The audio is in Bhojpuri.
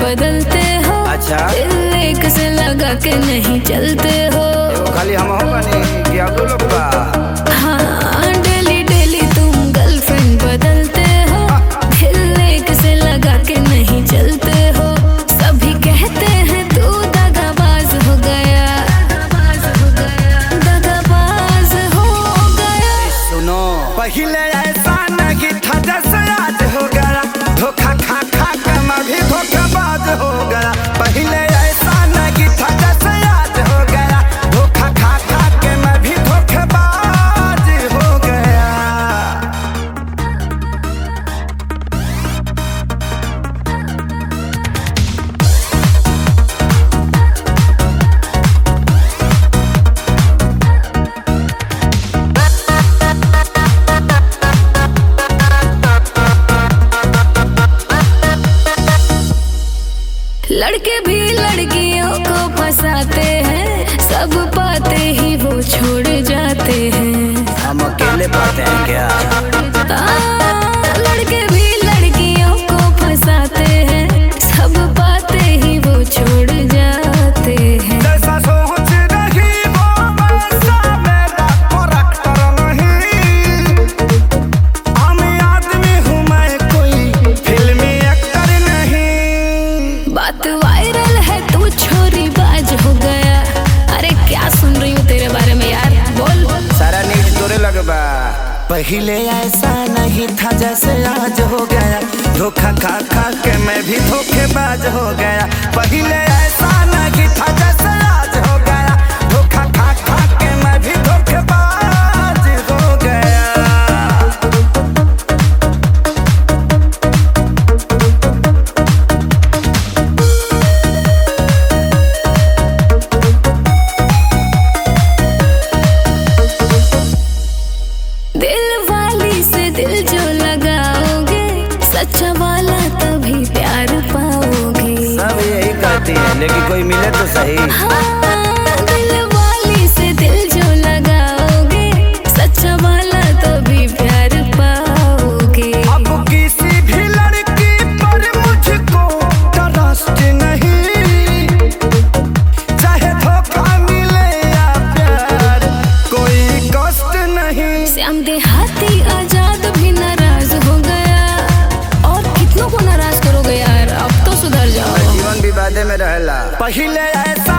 बदलते हो। अच्छा दिल एक से लगा के नहीं चलते हो। खाली हम हो बनी कि अब लोग बा। हाँ डेली डेली तुम गर्लफ्रेंड बदलते हो। दिल एक से लगा के नहीं चलते हो। सभी कहते हैं तू दगाबाज हो गया, दगाबाज हो गया। सुनो पहले ऐसा नहीं था जैसे आज हो गया। धोखा खा खा के मैं भी धोखेबाज हो गया। पहले ऐसा नहीं था जैसे आज हो गया। धोखा खा खा के मैं भी धोखेबाज हो गया। लड़के भी लड़कियों को फंसाते हैं, सब पाते ही वो छोड़ जाते हैं। हम अकेले पाते हैं क्या? लड़के भी लड़कियों को फंसाते हैं, सब पाते ही वो छोड़ जाते हैं। जैसा सोच रही वो वैसा मेरा करैक्टर नहीं। हम आदमी हूँ मैं कोई फिल्मी एक्टर नहीं। बात वायरल है तू छोरी बाज हो गया। अरे क्या सुन रही हूँ तेरे बारे में यार, बोल। सारा न्यूज़ तोरे लगबा। पहले ऐसा नहीं था जैसे आज हो गया। धोखा खा खा के मैं भी धोखेबाज हो गया। पहले ऐसा नहीं था जैसे आज हो गया। धोखा खा खा के मैं भी धोखेबाज हो गया। दिल वाली से दिल जो लगाओगे, सच्चा वाला तभी प्यार पाओगे। सब यही कहती है लेकिन कोई मिले तो सही। हाँ, दिल वाली से दिल जो लगाओगे, सच्चा वाला तभी प्यार पाओगे। अब किसी भी लड़की पर मुझको ट्रस्ट नहीं। चाहे धोखा मिले या प्यार, कोई कष्ट नहीं। श्याम देहाती आजाद भी नाराज हो गया। और कितनों को नाराज करोगे यार, अब तो सुधर जाओ। जीवन विवादे में रहला। पहले ऐसा